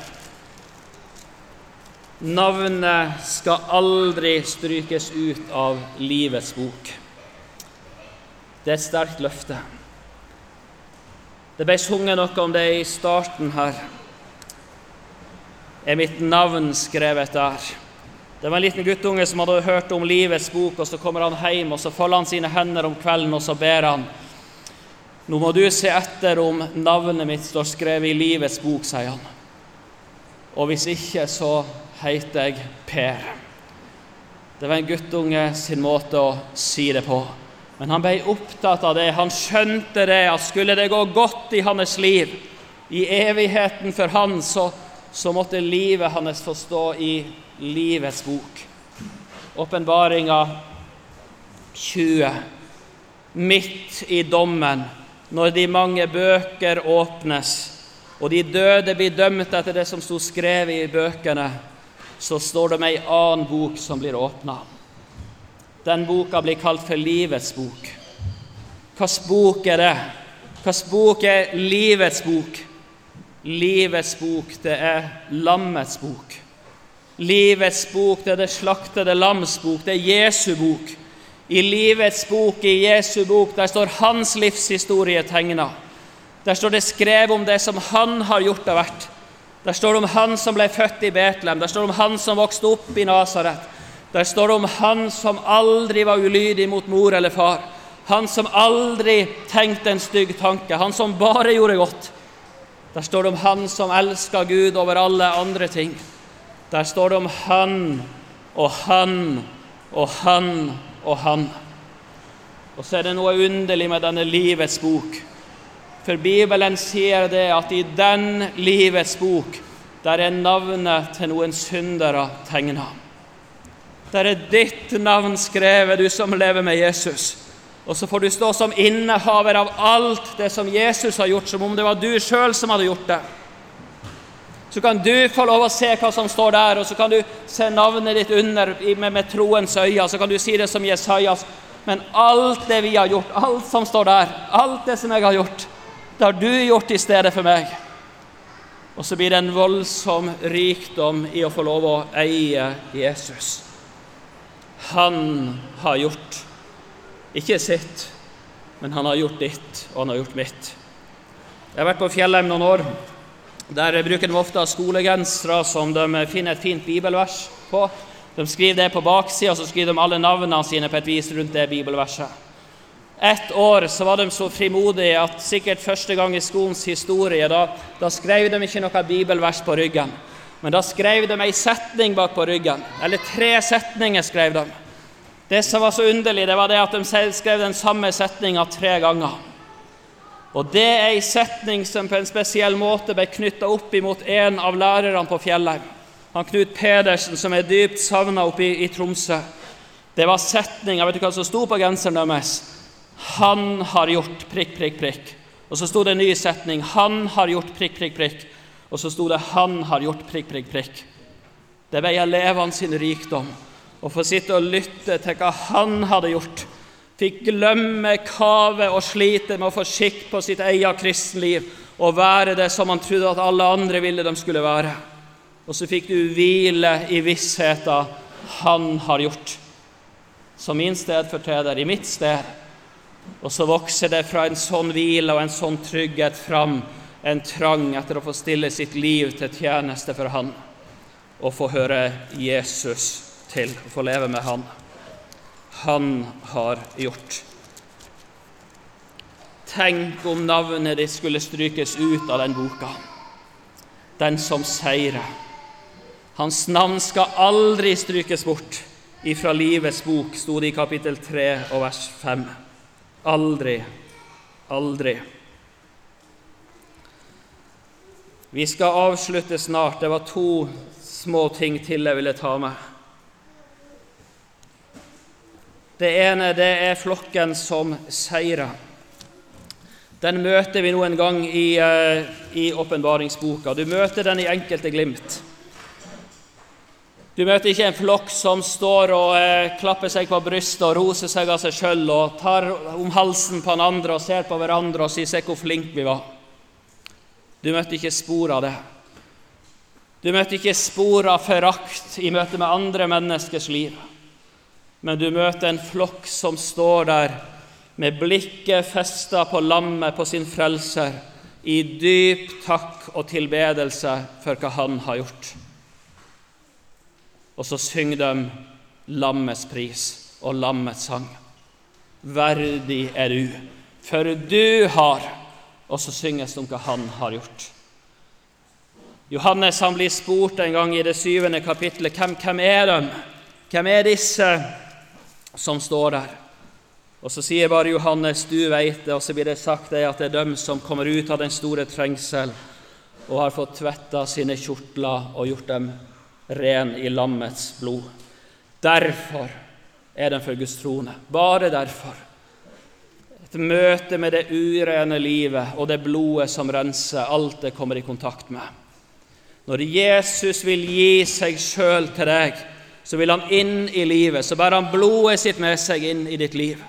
Navnet skal aldri strykes ut av livets bok. Det er et sterkt løfte. Det ble sunget noe om det i starten her. Er mitt navn skrevet der? Det var en liten guttunge som hadde hørt om livets bok, og så kommer han hjem, og så folder han sine hender om kvelden, og så ber han. Nå må du se etter om navnet mitt står skrevet i livets bok, sier han. Og hvis ikke, så heter jeg Per. Det var en guttunge sin måte å si det på. Men han ble opptatt av det. Han skjønte det, at skulle det gå godt i hans liv, i evigheten for han, så måtte livet hans få stå i livets bok. Åpenbaringen 20. Midt i dommen, når de mange bøker åpnes, og de døde blir dømt etter det som stod skrevet i bøkene, så står det med en annen bok som blir åpnet. Den boka blir kalt for livets bok. Hvilken bok er det? Hvilken bok er livets bok? Livets bok, det er lammets bok. Livets bok, det er det slaktede lams bok, det er Jesu bok. I livets bok, i Jesu bok, der står hans livshistorie tegnet. Der står det skrevet om det som han har gjort og vært. Der står det om han som ble født i Betlehem. Der står det om han som vokste opp i Nazaret. Der står det om han som aldri var ulydig mot mor eller far. Han som aldri tenkte en stygg tanke. Han som bare gjorde godt. Der står det om han som elsket Gud over alle andre ting. Der står det om han og han og han og han. Og så er det noe underlig med denne livets bok. For Bibelen sier det at i den livets bok, der er navnet til noen syndere tegnet. Der er ditt navn skrevet, du som lever med Jesus. Og så får du stå som innehaver av alt det som Jesus har gjort, som om det var du selv som hadde gjort det. Så kan du få lov å se hva som står der, og så kan du se navnet ditt under med troens øyne, så kan du si det som Jesajas. Men alt det vi har gjort, alt som står der, alt det som jeg har gjort, det har du gjort i stedet for meg. Og så blir det en voldsom rikdom i å få lov å eie Jesus. Han har gjort, ikke sitt, men han har gjort ditt, og han har gjort mitt. Jeg har vært på Fjellheim noen år. Der bruker de ofte skolegensere som de finner et fint bibelvers på. De skriver det på baksiden, og så skriver de alle navnene sine på et vis rundt det bibelverset. Et år så var de så frimodige at sikkert første gang i skolens historie, da skrev de ikke noe bibelvers på ryggen, men da skrev de en setning bak på ryggen, eller 3 setninger skrev de. Det som var så underlig, det var det at de skrev den samme setningen 3 ganger. Og det er en setning som på en spesiell måte ble knyttet opp imot en av lærerne på Fjellheim. Han Knut Pedersen, som er dypt savnet oppe i Tromsø. Det var setningen, vet du hva som stod på genseren deres? Han har gjort prikk, prikk, prikk. Og så stod det en ny setning. Han har gjort prikk, prikk, prikk. Og så stod det han har gjort prikk, prikk, prikk. Det var elevene sin rikdom. Å få sitte og lytte til hva han hadde gjort. Fikk glemme, kave og slite med å få skikk på sitt eget kristenliv og være det som han trodde at alle andre ville de skulle være. Og så fikk du hvile i vissheten han har gjort. Som min stedfortreder, i mitt sted. Og så vokser det fra en sånn hvile og en sånn trygghet fram en trang etter å få stille sitt liv til tjeneste for han og få høre Jesus til, og få leve med han. Han har gjort. Tenk om navnet ditt skulle strykes ut av den boka. Den som seirer. Hans navn skal aldri strykes bort ifra livets bok, stod det i kapittel 3 og vers 5. Aldri, aldri. Vi skal avslutte snart. Det var 2 små ting til jeg ville ta med. Det ene, det er flokken som seirer. Den møter vi nå en gang i åpenbaringsboka. Du møter den i enkelte glimt. Du møter ikke en flokk som står og klapper seg på brystet og roser seg av seg selv og tar om halsen på den andre og ser på hverandre og sier seg hvor flink vi var. Du møter ikke spor av det. Du møter ikke spor av forakt i møte med andre menneskers liv. Men du møter en flokk som står der med blikket festet på lammet på sin frelser, i dyp takk og tilbedelse for hva han har gjort. Og så synger de lammets pris og lammets sang. Verdig du, for du har, og så synges det om hva han har gjort. Johannes han blir spurt en gang i det 7. kapittelet, hvem er de? Hvem er disse som står der? Og så sier bare Johannes, du vet det, og så blir det sagt at det er de som kommer ut av den store trengsel og har fått tvettet sine kjortler og gjort dem ren i lammets blod. Derfor er den for Guds trone. Bare derfor. Et møte med det urene livet og det blodet som renser alt det kommer i kontakt med. Når Jesus vil gi seg selv til deg, så vil han inn i livet, så bærer han blodet sitt med seg inn i ditt liv.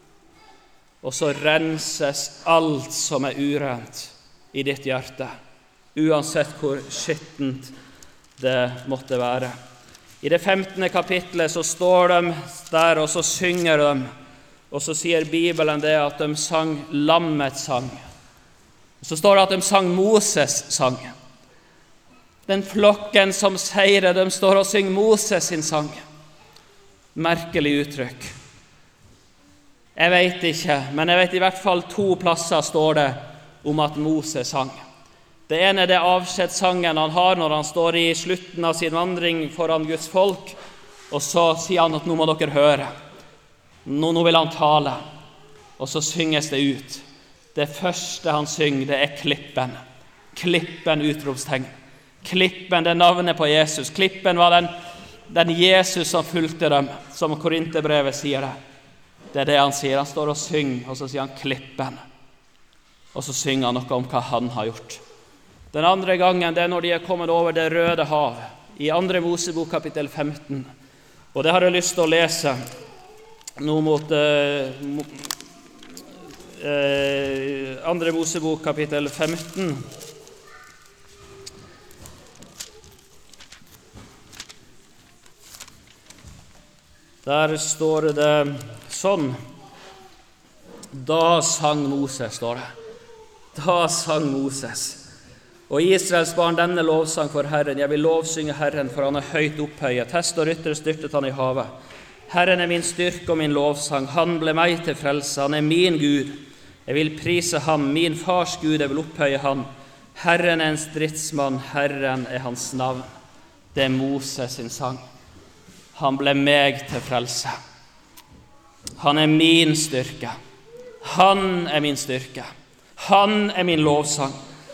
Og så renses alt som er urent i ditt hjerte, uansett hvor skittent det måtte være. I det 15. kapittelet så står de der, og så synger de, og så sier Bibelen det at de sang lammets sang. Så står det at de sang Moses sang. Den flokken som seirer, de står og synger Moses sin sang. Merkelig uttrykk. Jeg vet ikke, men jeg vet i hvert fall 2 plasser står det om at Moses sang. Det ene er det avskjedssangen han har når han står i slutten av sin vandring foran Guds folk, og så sier han at nå må dere høre. Nå vil han tale, og så synges det ut. Det første han synger, det er klippen. Klippen, utropstegn. Klippen, det er navnet på Jesus. Klippen var den Jesus som fulgte dem, som Korinterbrevet sier det. Det er det han sier. Han står og synger, og så sier han klippen. Og så synger han noe om hva han har gjort. Den andre gangen, det er når de er kommet over det røde hav, i 2. Mosebok kapittel 15. Og det har jeg lyst til å lese nå mot 2. Mosebok kapittel 15. Der står det sånn. Da sang Moses, står det. Da sang Moses. Og Israels barn denne lovsang for Herren. Jeg vil lovsynge Herren, for han er høyt opphøyet. Hest og rytter styrtet han i havet. Herren er min styrke og min lovsang. Han ble meg til frelse. Han er min Gud. Jeg vil prise ham. Min fars Gud, jeg vil opphøye ham. Herren er en stridsmann. Herren er hans navn. Det er Moses sin sang. Han ble meg til frelse. Han er min styrke. Han er min styrke. Han er min lovsang.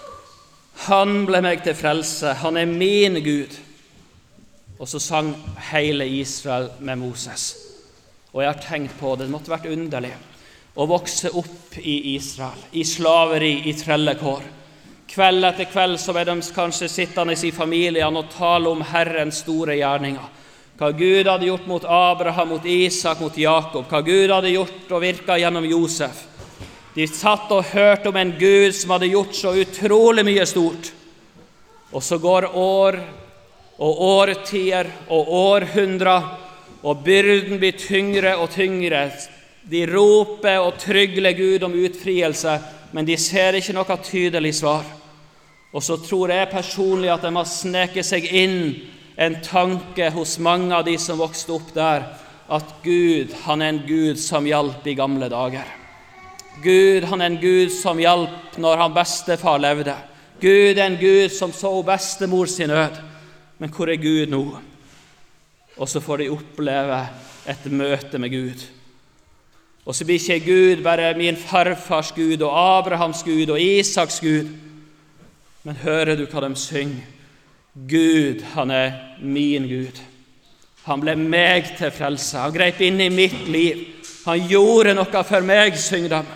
Han ble meg til frelse. Han er min Gud. Og så sang hele Israel med Moses. Og jeg har tenkt på det. Det måtte vært underlig å vokse opp i Israel, i slaveri, i trellekår. Kveld etter kveld så er de kanskje sittende i familien og tale om Herrens store gjerninger. Hva Gud hadde gjort mot Abraham, mot Isak, mot Jakob. Hva Gud hadde gjort og virket gjennom Josef. De satt og hørte om en Gud som hadde gjort så utrolig mye stort. Og så går år og årtier og århundrer, og byrden blir tyngre og tyngre. De roper og trygler Gud om utfrielse, men de ser ikke noe tydelig svar. Og så tror jeg personlig at de har sneket seg inn en tanke hos mange av de som vokste opp der, at Gud, han er en Gud som hjalp i gamle dager. Gud, han er en Gud som hjalp når han bestefar levde. Gud er en Gud som så bestemor sin nød. Men hvor er Gud nå? Og så får de oppleve et møte med Gud. Og så blir ikke Gud bare min farfars Gud og Abrahams Gud og Isaks Gud. Men hører du hva de synger? Gud, han er min Gud. Han ble meg til frelse. Han grep inn i mitt liv. Han gjorde noe for meg, synger de.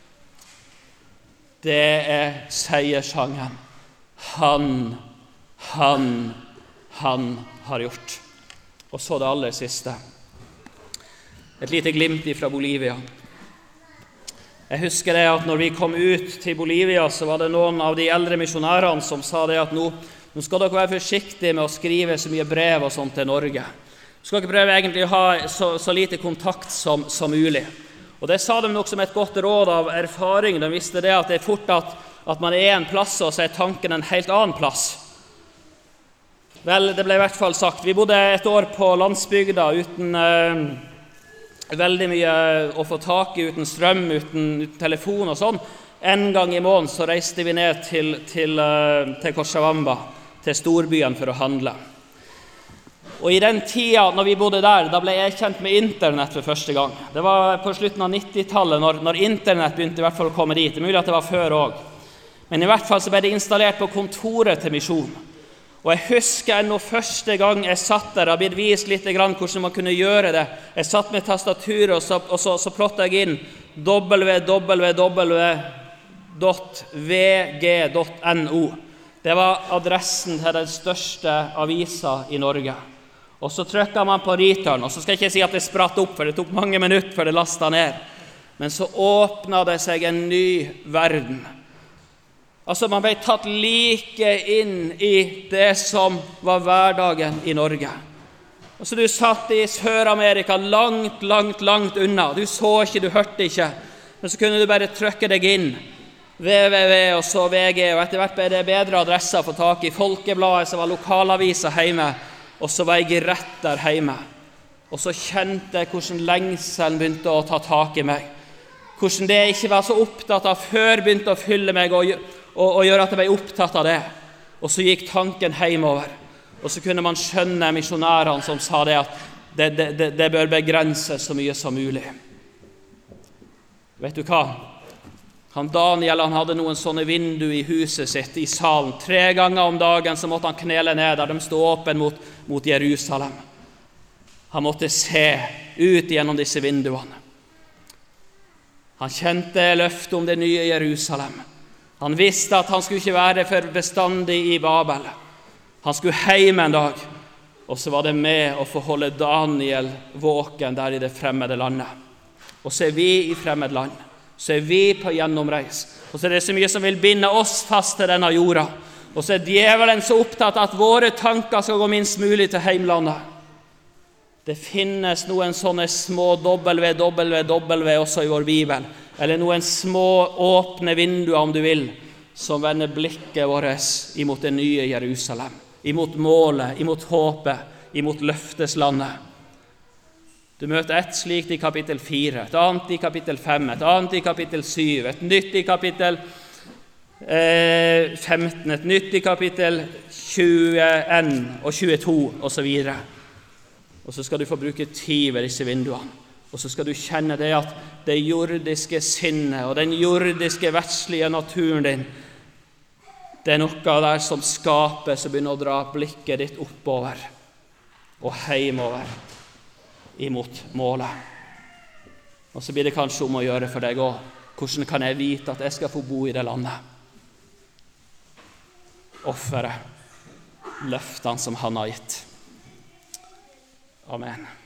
Det er seiersangen. Han har gjort. Og så det aller siste. Et lite glimt fra Bolivia. Jeg husker det at når vi kom ut til Bolivia, så var det noen av de eldre misjonærene som sa det at nå skal dere være forsiktige med å skrive så mye brev og sånt til Norge. Du skal ikke prøve egentlig å ha så lite kontakt som mulig. Og det sa de nok som et godt råd av erfaring. De visste det at det fort at man en plass, og så tanken en helt annen plass. Vel, det ble i hvert fall sagt. Vi bodde et år på landsbygda uten veldig mye å få tak i, uten strøm, uten telefon og sånn. En gang i måneden så reiste vi ned til Cochabamba, til storbyen for å handle. Og i den tiden når vi bodde der, da ble jeg kjent med internett for første gang. Det var på slutten av 90-tallet, når internett begynte i hvert fall å komme dit. Det er mulig at det var før også. Men i hvert fall så ble det installert på kontoret til Misjon. Og jeg husker ennå første gang jeg satt der, og blitt vist litt hvordan man kunne gjøre det. Jeg satt med tastaturet, og så plottet jeg inn www.vg.no. Det var adressen til den største avisa i Norge. Og så trykket man på return, og så skal jeg ikke si at det spratt opp, for det tok mange minutter før det lastet ned. Men så åpnet det seg en ny verden. Altså man ble tatt like inn i det som var hverdagen i Norge. Altså du satt i Sør-Amerika langt unna. Du så ikke, du hørte ikke. Men så kunne du bare trykke deg inn. www og så VG, og etter hvert ble det bedre adresser å få tak i. Folkebladet som var lokalavisa hjemme. Og så var jeg rett der hjemme. Og så kjente jeg hvordan lengselen begynte å ta tak i meg. Hvordan det jeg ikke var så opptatt av før begynte å fylle meg og gjøre at jeg ble opptatt av det. Og så gikk tanken hjemover. Og så kunne man skjønne misjonærene som sa det at det bør begrenses så mye som mulig. Vet du hva? Daniel hadde noen sånne vinduer i huset sitt, i salen. 3 ganger om dagen så måtte han knele ned der de stod åpen mot Jerusalem. Han måtte se ut gjennom disse vinduene. Han kjente løftet om det nye Jerusalem. Han visste at han skulle ikke være for bestandig i Babel. Han skulle hjem en dag, og så var det med å få holde Daniel våken der i det fremmede landet. Og så vi i fremmed land. Så vi på gjennomreis. Og så det så mye som vil binde oss fast til denne jorda. Og så djevelen så opptatt at våre tanker skal gå minst mulig til heimlandet. Det finnes noen sånne små www også i vår Bibel, eller noen små åpne vinduer om du vil, som vender blikket vårt imot det nye Jerusalem, imot målet, imot håpet, imot løfteslandet. Du møter et slikt i kapittel 4, et annet i kapittel 5, et annet i kapittel 7, et nytt i kapittel 15, et nytt i kapittel 21 og 22 og så videre. Og så skal du få bruke tid ved disse vinduene. Og så skal du kjenne det at det jordiske sinnet og den jordiske verdslige naturen din, det er noe der som skaper, som begynner å dra blikket ditt oppover og heimover imot målet. Og så blir det kanskje om å gjøre for deg også. Hvordan kan jeg vite at jeg skal få bo i det landet? Offeret, løftene som han har gitt. Amen.